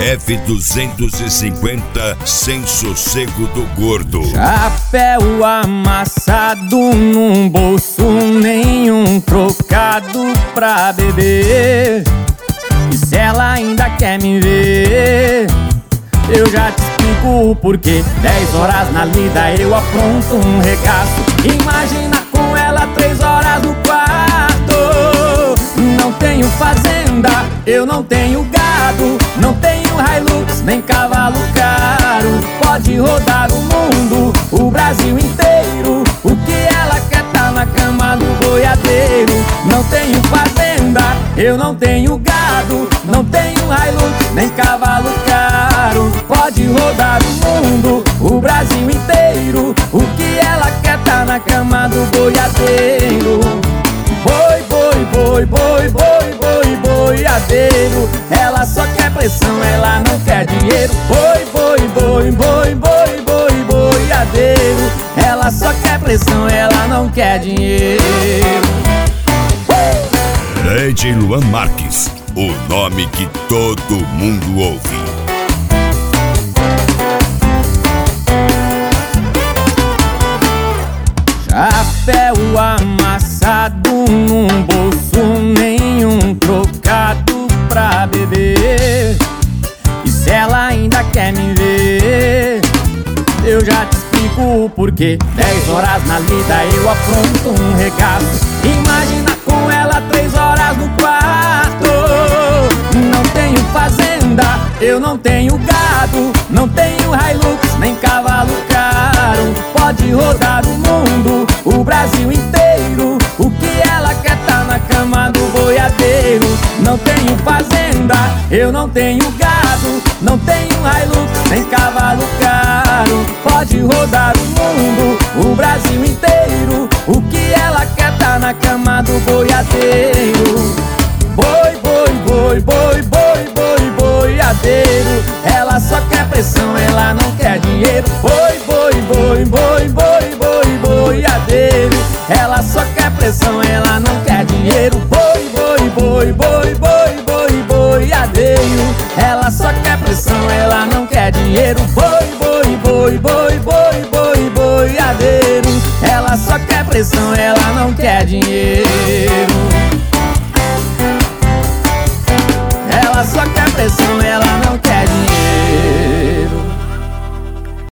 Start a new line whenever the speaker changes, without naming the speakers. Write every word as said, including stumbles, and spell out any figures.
F duzentos e cinquenta sem sossego do gordo.
Chapéu amassado num bolso, nenhum trocado pra beber. E se ela ainda quer me ver, eu já te explico o porquê. Dez horas na lida eu apronto um regaço. Imagina com ela três horas no quarto. Não tenho fazenda, eu não tenho gado, não tenho Hilux, nem cavalo caro. Pode rodar o mundo, o Brasil inteiro. O que ela quer tá na cama do boiadeiro. Não tenho fazenda, eu não tenho gado, não tenho Hilux, nem cavalo caro. Pode rodar o mundo, o Brasil inteiro. O que ela quer tá na cama do boiadeiro. Boi, boi, boi, boi, boi, boi, boiadeiro. Ela só quer pressão, ela não quer dinheiro. Boi, boi, boi, boi, boi, boi, boiadeiro. Ela só quer pressão, ela não quer dinheiro.
D J Luan Marques, o nome que todo mundo ouve.
Chapéu amassado num bolso, nenhum trocado pra beber. E se ela ainda quer me ver, eu já te explico o porquê. Dez horas na lida eu apronto um regaço. Imagina com ela três horas no quarto. Não tenho fazenda, eu não tenho gado, não tenho Hilux, nem cavalo caro. Pode rodar o mundo, o Brasil inteiro. O que ela quer tá na cama do boiadeiro. Não tenho fazenda, eu não tenho gado, não tenho Hilux, nem cavalo caro. Pode rodar o mundo, o Brasil inteiro. O que ela quer tá na cama do boiadeiro. Boi, boi, boi, boi, boi, boi, boiadeiro. Ela só quer pressão, ela não quer dinheiro. Boi, boi, boi, boi, boi, boi, boiadeiro. Ela só quer pressão, ela não quer dinheiro. Boi, boi, boi, boi, boi, boi, boiadeiro. Ela só quer pressão, ela não quer dinheiro. Boi, boi, boi, boi, boi, boi, boiadeiro. Ela só quer pressão, ela não quer dinheiro. Ela só quer pressão, ela